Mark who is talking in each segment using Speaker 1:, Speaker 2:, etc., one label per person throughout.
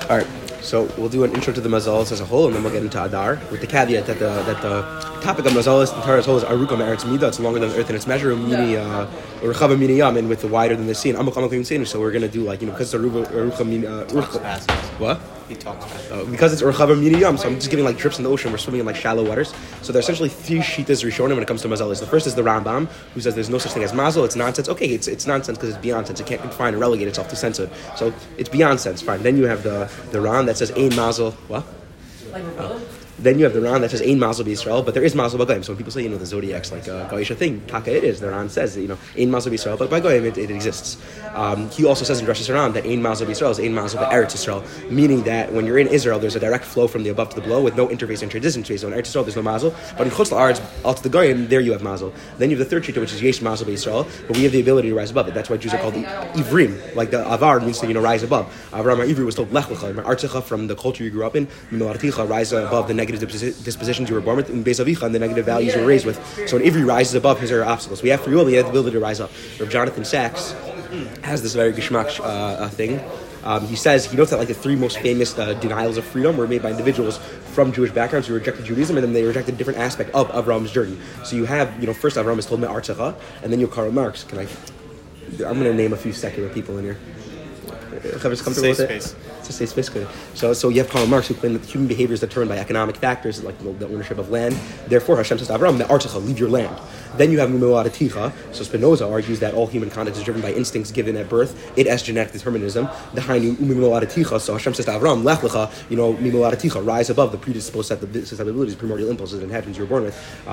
Speaker 1: All right, so we'll do an intro to the Mazalis as a whole, and then we'll get into Adar, with the caveat that the topic of Mazalis, the Torah as a whole, is Aruka Me'eretz Midah. It's longer than the earth in its measure, Rechava Mini Yam, and with the wider than the sea. And so we're going to do, because it's Aruka Mini... What?
Speaker 2: He talks
Speaker 1: because it's Rechava Mini Yam, so I'm just giving drips in the ocean. We're swimming in shallow waters. So there's essentially three Shitas Rishonim when it comes to Mazalis. The first is the Rambam, who says there's no such thing as Mazel. It's nonsense. Okay, it's nonsense because it's beyond sense. It can't confine and relegate itself to sense. So it's beyond sense. Fine. Then you have the Ran that says Ein Mazel. What? Then you have the Ran that says Ein Mazel B'Yisrael, but there is Mazel B'Goyim. So when people say, the zodiac's like a Goyish thing, Taka it is. The Ran says that, Ein Mazel B'Yisrael, but by Goyim it exists. He also says in Rosh Hashanah that Ein Mazel B'Yisrael is Ein Mazel B'Eretz Yisrael, meaning that when you're in Israel, there's a direct flow from the above to the below with no interface and transition space. So in Eretz Yisrael, there's no Mazel, but in Chutz La'aretz, out to the Goyim, there you have Mazel. Then you have the third Shita, which is Yesh Mazel B'Yisrael, but we have the ability to rise above it. That's why Jews are called the Ivrim, like the Avar means to rise above. Avram Ivri was told Lech Lecha, Artzecha from the culture you grew up in, Milarticha, rise above the negative dispositions you were born with, in Beis Avicha, and the negative values you were raised with. So when Ivri rises above his obstacles, we have free will, we have the ability to rise up. Rav Jonathan Sachs has this very geschmack thing. He says he notes that the three most famous denials of freedom were made by individuals from Jewish backgrounds who rejected Judaism, and then they rejected a different aspect of Avram's journey. So you have, first Avram is told Me'artzecha, and then you have Karl Marx. I'm going to name a few secular people in here.
Speaker 2: Safe space.
Speaker 1: It's a safe space. So you have Karl Marx who claimed that human behavior is determined by economic factors like the ownership of land. Therefore, Hashem says to Avram, Me'artzecha, leave your land. Then you have Mu'araticha. So Spinoza argues that all human conduct is driven by instincts given at birth. It as genetic determinism. The Hainu Mu'araticha. So Hashem says to Avram, Lech Lecha, Mu'araticha, rise above the predisposed susceptibilities, primordial impulses and inheritance you were born with.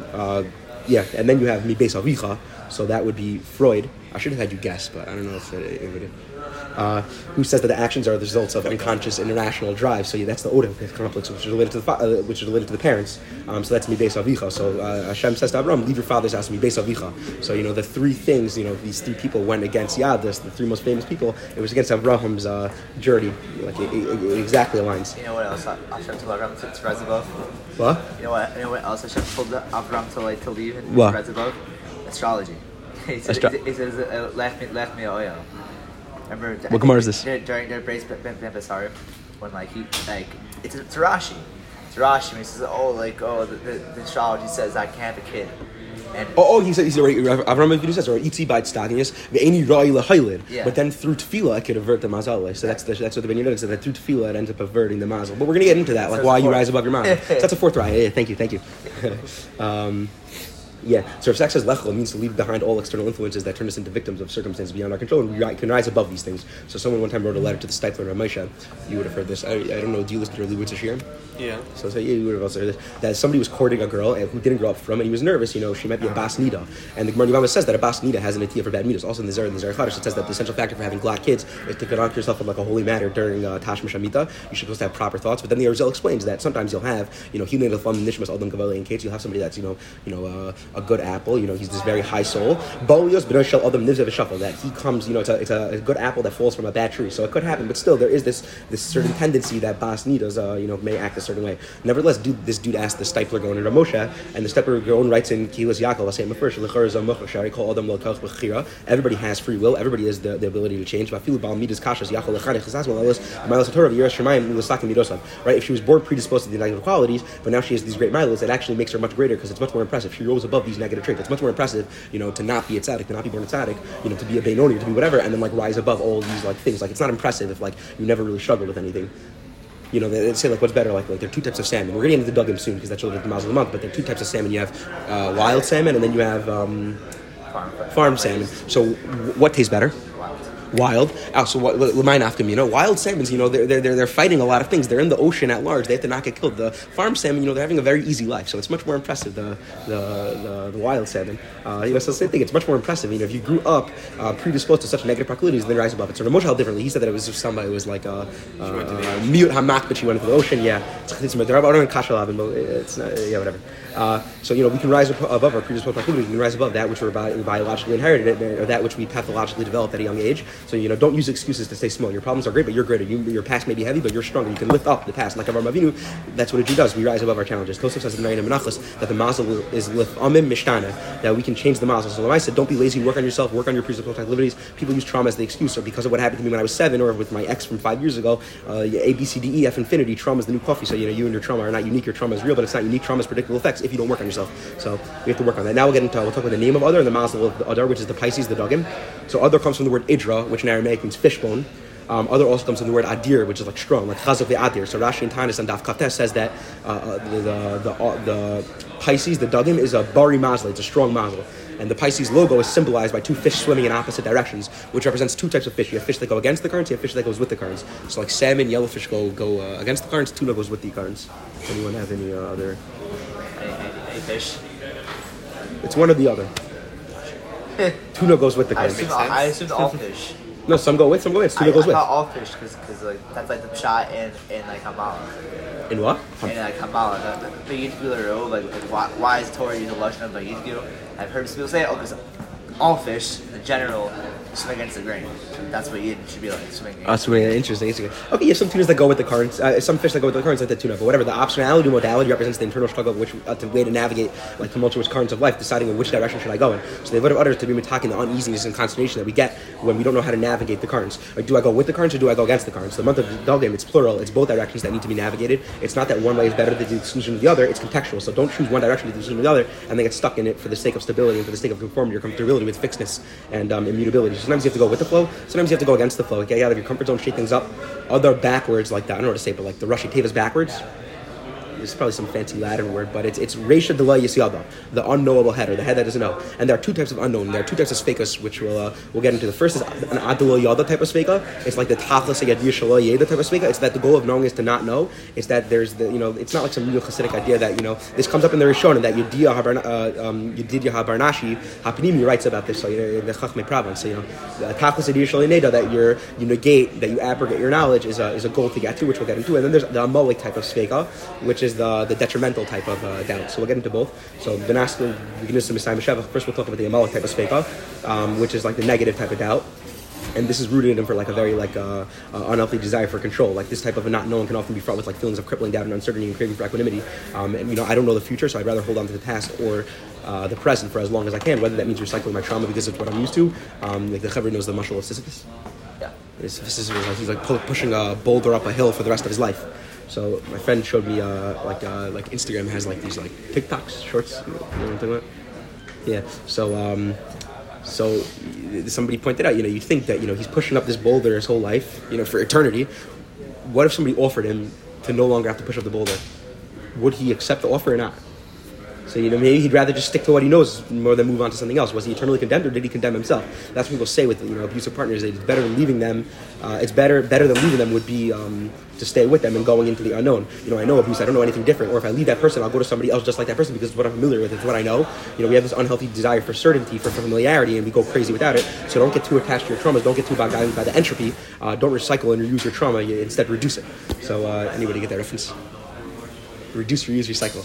Speaker 1: And then you have Mi Beis Avicha. So that would be Freud. I should have had you guess, but I don't know if it would. Who says that the actions are the results of unconscious international drive. So that's the Odom complex, which is related to the parents. So that's Mi Beis Avicha. So Hashem says to Abraham, leave your father's house, Mi Beis Avicha. So the three things, these three people went against Yadus, the three most famous people. It was against Abraham's journey. It exactly aligns.
Speaker 3: You know what else Hashem told Abraham to rise above?
Speaker 1: What?
Speaker 3: You know what else Hashem told Abraham to leave and
Speaker 1: what?
Speaker 3: rise above? Astrology. He says, left me oil. Remember,
Speaker 1: what Gemara is this?
Speaker 3: During their Beis Besarim, when it's Rashi. It's Rashi, and he says, the astrology says I can't have a kid. And
Speaker 1: he said, right, Avraham Avinu says, or Itzi by Stagnius, ve'eni ra'i lahaylid. But then through tefillah, it could avert the mazal. So that's what the Ben Yehuda said, that through tefillah, it ends up averting the mazal. But we're going to get into that, why you rise above your mazal. So that's a fourth raya. Yeah, thank you. So if Sachs says lechel, it means to leave behind all external influences that turn us into victims of circumstances beyond our control, and we can rise above these things. So someone one time wrote a letter to the Steipler and Ramesha. You would have heard this. I don't know, do you listen to Leibowitz Shirim?
Speaker 2: Yeah.
Speaker 1: So you would have also heard this. That somebody was courting a girl who didn't grow up from, and he was nervous, she might be a bas nida. And the Gemara Yevamah says that a bas nida has an atiyah for bad midas. Also in the Zerah Chadash, it says that the essential factor for having black kids is to conduct yourself in a holy manner during Tashmish Amita. You should supposed to have proper thoughts. But then the Arizal explains that sometimes you'll have, Hilei Lefam Nishmas Adam Gavali in case you'll have somebody that's, a good apple, he's this very high soul. That he comes, it's a good apple that falls from a bad tree. So it could happen, but still there is this certain tendency that bas nidas, may act a certain way. Nevertheless, this dude asked the Steipler Gaon and Ramosha, and the Steipler Gaon writes in Kilas Yaakov, I'll say it first, everybody has free will, everybody has the ability to change. Right? If she was born predisposed to the negative qualities, but now she has these great milas, it actually makes her much greater because it's much more impressive. She rose above these negative traits. It's much more impressive, to not be a tzaddik, to not be born a tzaddik, to be a Beinoni, to be whatever, and then rise above all these things. It's not impressive if you never really struggled with anything. They say what's better, there are two types of salmon. We're getting into the dugim soon because that's really the miles of the month. But there are two types of salmon. You have wild salmon, and then you have farm salmon. So what tastes better? Wild. So what? Wild salmons. They're fighting a lot of things. They're in the ocean at large. They have to not get killed. The farm salmon, they're having a very easy life. So it's much more impressive. The wild salmon. So same thing. It's much more impressive. If you grew up predisposed to such negative proclivities, then rise above it. So Ramosha held differently. He said that it was just somebody who was like mute hamak, but she went into the ocean. Yeah, it's whatever. We can rise above our predisposed proclivities. We can rise above that which we're biologically inherited, or that which we pathologically developed at a young age. So, don't use excuses to stay small. Your problems are great, but you're greater. Your past may be heavy, but you're stronger. You can lift up the past. Like Avraham Avinu, that's what a Jew does. We rise above our challenges. Tosaf says in Rayim Menachos that the mazel is lifamim mishtana, that we can change the mazel. So I said, don't be lazy. Work on yourself. Work on your presupposed liberties. People use trauma as the excuse, or because of what happened to me when I was 7, or with my ex from 5 years ago. A, B, C, D, E, F, infinity. Trauma is the new coffee. So you and your trauma are not unique. Your trauma is real, but it's not unique. Trauma has predictable effects if you don't work on yourself. So we have to work on that. Now we'll talk about the name of Adar and the mazel of the Adar, which is the Pisces, the Dagim. So Adar comes from the word Idra, which in Aramaic means fishbone. Adar also comes from the word Adir, which is like strong, like Chazak ve'Adir. So Rashi and Tanis and Daf Kaftes says that the Pisces, the Dagim, is a bari mazel. It's a strong mazel. And the Pisces logo is symbolized by two fish swimming in opposite directions, which represents two types of fish. You have fish that go against the currents, you have fish that goes with the currents. So like salmon, yellowfish go against the currents, tuna goes with the currents. Anyone have any other?
Speaker 3: Any fish?
Speaker 1: It's one or the other. Tuna goes with the currents.
Speaker 3: I assumed all fish.
Speaker 1: No, some go with, some go in. Tuna goes with.
Speaker 3: I thought all fish, because like, that's like the pshat in like Kabbalah.
Speaker 1: In what?
Speaker 3: In like Kabbalah, the Yitgul, like why is Torah used a lashon of like Yitgul? I've heard people say, because all fish in general swim against the grain. That's what Yid should be like, swimming.
Speaker 1: Interesting. Okay, you have some tunas that go with the currents, some fish that go with the currents like the tuna, but whatever. The optionality modality represents the internal struggle of which the way to navigate like tumultuous currents of life, deciding in which direction should I go in. So they would have others to be attacking the uneasiness and consternation that we get when we don't know how to navigate the currents. Like, do I go with the currents or do I go against the currents? The month of Dalgim, it's plural. It's both directions that need to be navigated. It's not that one way is better than the exclusion of the other. It's contextual. So don't choose one direction to the exclusion of the other and then get stuck in it for the sake of stability and for the sake of conformity or comfortability with fixedness and immutability. Sometimes you have to go with the flow. Sometimes you have to go against the flow. Get out of your comfort zone, shake things up. Other backwards like that. I don't know how to say it, but like the Rashi Teva's backwards. There's probably some fancy Latin word, but it's Reisha Delay Yisiyada, the unknowable head, or the head that doesn't know. And there are two types of unknown. There are two types of sfekas, which we'll get into. The first is an Adelo Yada type of sfeka. It's like the Tachlis Yad Yishallah Yeda type of sfeka. It's that the goal of knowing is to not know. It's that there's it's not like some real Hasidic idea that, this comes up in the Rishon, and that Yedidya Habarnashi, Hapnimi writes about this, so, in the Chachmei Province. So, Tachlis Yad Yishallah Yeda, that you negate, that you abrogate your knowledge is a goal to get to, which we'll get into. And then there's the Amalek type of sfeka, which is the detrimental type of doubt. So we'll get into both. So first we'll talk about the Amalek type of speka, which is like the negative type of doubt. And this is rooted in for like a very unhealthy desire for control. Like this type of a not knowing can often be fraught with like feelings of crippling doubt and uncertainty and craving for equanimity. And I don't know the future, so I'd rather hold on to the past or the present for as long as I can, whether that means recycling my trauma because it's what I'm used to. Like the Chaver knows the mashal of Sisyphus.
Speaker 3: Yeah.
Speaker 1: Sisyphus was like, he's like pushing a boulder up a hill for the rest of his life. So my friend showed me like Instagram has like these like TikToks, shorts, you know what I'm talking about? Yeah. So somebody pointed out, you'd think that he's pushing up this boulder his whole life, for eternity. What if somebody offered him to no longer have to push up the boulder? Would he accept the offer or not? So, maybe he'd rather just stick to what he knows more than move on to something else. Was he eternally condemned or did he condemn himself? That's what people say with, abusive partners. It's better than leaving them. It's better than leaving them would be to stay with them and going into the unknown. I know abuse. I don't know anything different. Or if I leave that person, I'll go to somebody else just like that person because it's what I'm familiar with. It's what I know. We have this unhealthy desire for certainty, for familiarity, and we go crazy without it. So don't get too attached to your traumas. Don't get too bogged down by the entropy. Don't recycle and reuse your trauma. You instead reduce it. So anybody get that reference? Reduce, reuse, recycle.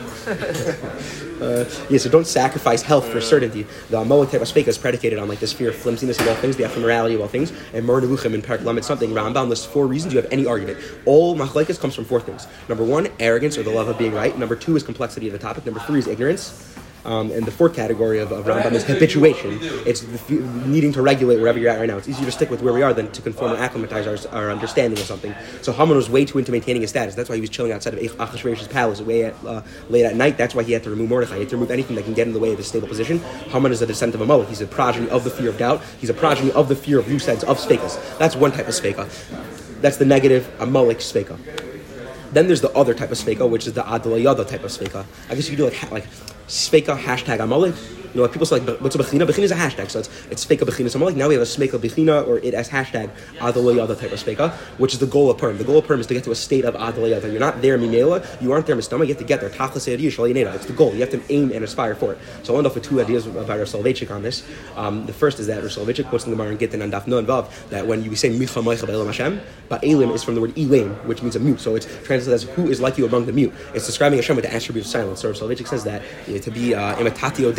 Speaker 1: So don't sacrifice health for certainty. The Amalek type of speka is predicated on like this fear of flimsiness of all things, the ephemerality of all things, and Mor Nevuchim in Parak Lamed something. Rambam lists 4 reasons you have any argument. All machlekes comes from 4 things. Number 1, arrogance or the love of being right. Number 2 is complexity of the topic. Number 3 is ignorance. And the 4th category of Rambam is habituation. It's needing to regulate wherever you're at right now. It's easier to stick with where we are than to conform and acclimatize our understanding of something. So Haman was way too into maintaining his status. That's why he was chilling outside of Achashverosh's palace late at night. That's why he had to remove Mordechai. He had to remove anything that can get in the way of his stable position. Haman is a descendant of Amalek. He's a progeny of the fear of doubt. He's a progeny of the fear of useds, of spekas. That's one type of speka. That's the negative Amalek speka. Then there's the other type of speka, which is the Adla Yada type of speka. I guess you could do like Sveka hashtag Amalek. Like people say, like, what's a Bechina? Bechina is a hashtag, so it's Sveka Bechina Amalek. Now we have a Smeka Bechina, or it as hashtag Adalay Yada type of Sveka, which is the goal of Purim. The goal of Purim is to get to a state of Adalay Yada. You're not there Mimela, you aren't there Mistama, you have to get there. Tachlis Yadiyah Shalei Neda. It's the goal. You have to aim and aspire for it. So I'll end off with 2 ideas about Rav Soloveitchik on this. The first is that Rav Soloveitchik quotes in the Gemara in Gittin and Daf Nun Vav that when you say Micha Moicha B'Elam Hashem, Ba'elim is from the word Elim, which means a mute. So it's translated as who is like you among the mute. It's describing Hashem with the attribute of silence. So Rav Soloveitchik says that to be imitatio Dei, to be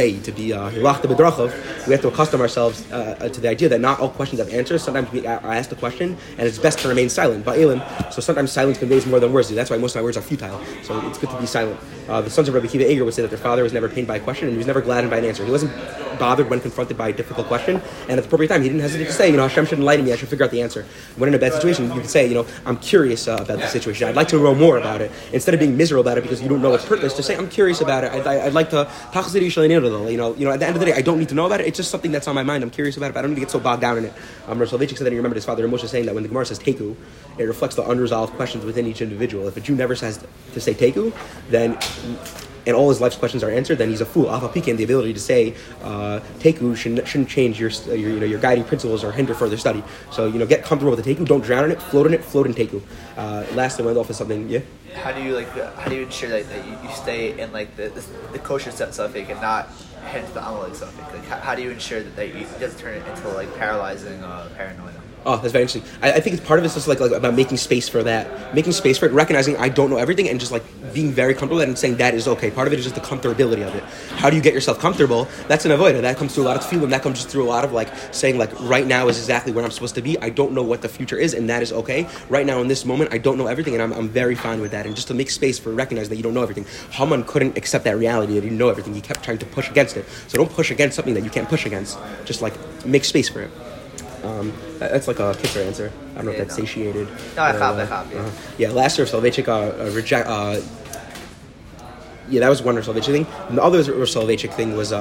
Speaker 1: the Hilachta B'Drachav, we have to accustom ourselves to the idea that not all questions have answers. Sometimes we are asked a question, and it's best to remain silent. Ba'ilim, so sometimes silence conveys more than words do. That's why most of my words are futile. So it's good to be silent. The sons of Rabbi Akiva Eger would say that their father was never pained by a question, and he was never gladdened by an answer. He wasn't bothered when confronted by a difficult question, and at the appropriate time, he didn't hesitate to say, Hashem should enlighten me, I should figure out the answer. When in a bad situation, you can say, I'm curious about the situation. I'd like to know more about it. Instead of being miserable about it because you don't know its purpose, to say, I'm curious about it. I'd like to, at the end of the day, I don't need to know about it. It's just something that's on my mind. I'm curious about it, but I don't need to get so bogged down in it. Rav Soloveitchik said that he remembered his father Moshe saying that when the Gemara says teku, it reflects the unresolved questions within each individual. If a Jew never says to say teku, then and all his life's questions are answered, then he's a fool. Afal the ability to say teku shouldn't change your guiding principles or hinder further study. So get comfortable with the teku. Don't drown in it. Float in teku. Lastly, went off of something. Yeah.
Speaker 3: How do you ensure that you stay in the kosher suffix and not head to the amalek suffix? How do you ensure that it doesn't turn it into paralyzing paranoia?
Speaker 1: Oh, that's very interesting. I think it's part of it's just about making space for that, recognizing I don't know everything, and just being very comfortable with it and saying that is okay. Part of it is just the comfortability of it. How do you get yourself comfortable? That's an avodah. That comes through a lot of tefillah. That comes just through a lot of saying right now is exactly where I'm supposed to be. I don't know what the future is, and that is okay. Right now in this moment, I don't know everything, and I'm very fine with that. And just to make space for recognize that you don't know everything. Haman couldn't accept that reality that he didn't know everything. He kept trying to push against it. So don't push against something that you can't push against. Just make space for it. That's a kicker answer. I don't know if that's satiated.
Speaker 3: No, I have.
Speaker 1: Yeah, last year Soloveitchik reject. Yeah, that was one Rav Soloveitchik thing. And the other Rav Soloveitchik thing was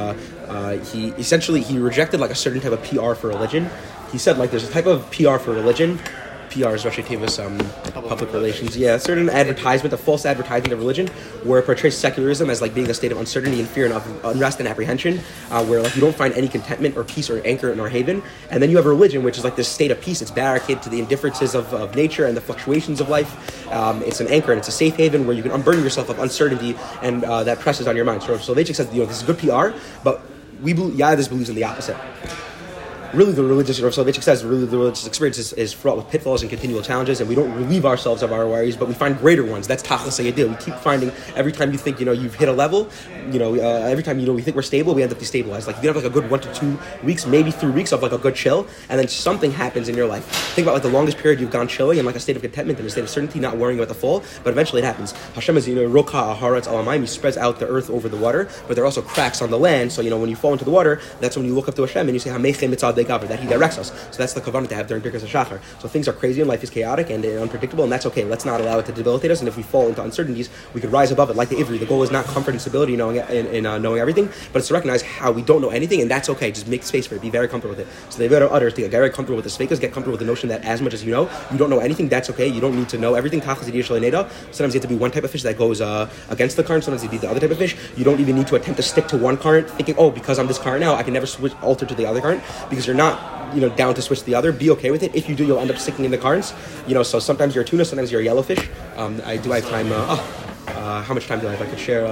Speaker 1: he rejected a certain type of PR for religion. He said there's a type of PR for religion. PR is Rashi Tevis, public relations. Yeah, a certain advertisement, a false advertisement of religion, where it portrays secularism as being a state of uncertainty and fear and of unrest and apprehension, where you don't find any contentment or peace or anchor nor haven. And then you have religion, which is this state of peace. It's barricaded to the indifferences of nature and the fluctuations of life. It's an anchor and it's a safe haven where you can unburden yourself of uncertainty and that presses on your mind. So Soloveitchik says, this is good PR, but this believes in the opposite. Really, the religious experience is fraught with pitfalls and continual challenges, and we don't relieve ourselves of our worries, but we find greater ones. That's tachlis hayadil. We keep finding every time you think you've hit a level, every time we think we're stable, we end up destabilized. You can have a good 1 to 2 weeks, maybe 3 weeks of a good chill, and then something happens in your life. Think about the longest period you've gone chilling in a state of contentment and a state of certainty, not worrying about the fall, but eventually it happens. Hashem is roka aharetz alamayim. He spreads out the earth over the water, but there are also cracks on the land. So when you fall into the water, that's when you look up to Hashem and you say Hamechem mitzad that He directs us. So that's the kavanah to have during Birkas HaShachar. So things are crazy and life is chaotic and unpredictable, and that's okay. Let's not allow it to debilitate us. And if we fall into uncertainties, we could rise above it like the Ivri. The goal is not comfort and stability knowing everything, but it's to recognize how we don't know anything, and that's okay. Just make space for it. Be very comfortable with it. So they've got to utter to get very comfortable with the speakers, get comfortable with the notion that as much as you don't know anything. That's okay. You don't need to know everything. Sometimes you have to be one type of fish that goes against the current. Sometimes you be the other type of fish. You don't even need to attempt to stick to one current, thinking, because I'm this current now, I can never alter to the other current, because you're not down to switch to the other. Be okay with it. If you do, you'll end up sticking in the currents. So sometimes you're a tuna, sometimes you're a yellowfish. I have time. How much time do I have? I could share.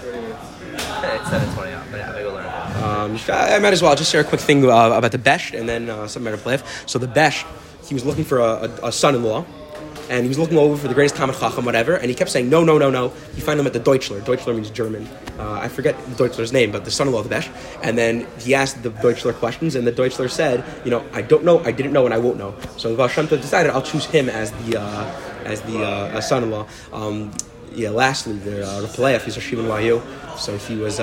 Speaker 3: It's 7:20 now, but yeah, maybe we'll learn.
Speaker 1: I might as well just share a quick thing about the Besh, and then something about Plef. So the Besh, he was looking for a son-in-law, and he was looking over for the greatest Talmid Chacham, whatever, and he kept saying, no. He found him at the Deutschler. Deutschler means German. I forget the Deutschler's name, but the son-in-law of the Besh. And then he asked the Deutschler questions, and the Deutschler said, I don't know, I didn't know, and I won't know. So the Baal Shem Tov decided, I'll choose him as the son-in-law. Lastly, the Rapalev, he's a Shimon Wayu. So he was...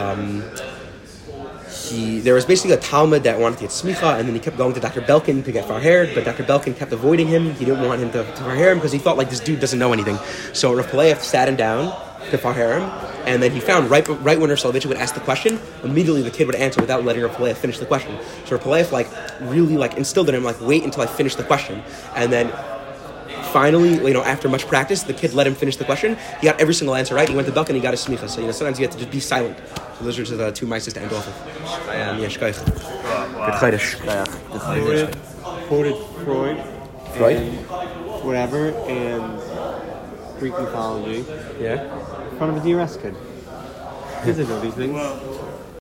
Speaker 1: There was basically a Talmud that wanted to get smicha, and then he kept going to Dr. Belkin to get farhered, but Dr. Belkin kept avoiding him. He didn't want him to farher him because he thought this dude doesn't know anything. So Rav Pelev sat him down to farher him, and then he found right when Rav Soloveitchik would ask the question, immediately the kid would answer without letting Rav Pelev finish the question. So Rav Pelev really instilled in him wait until I finish the question, and then finally, after much practice, the kid let him finish the question. He got every single answer right. He went to Belkin and he got his smicha. So sometimes you have to just be silent. So those are just the two mices to end off with.
Speaker 2: Quoted Freud, and whatever, and Greek mythology.
Speaker 1: Yeah.
Speaker 2: In front of a DRS kid. Kids that know these things.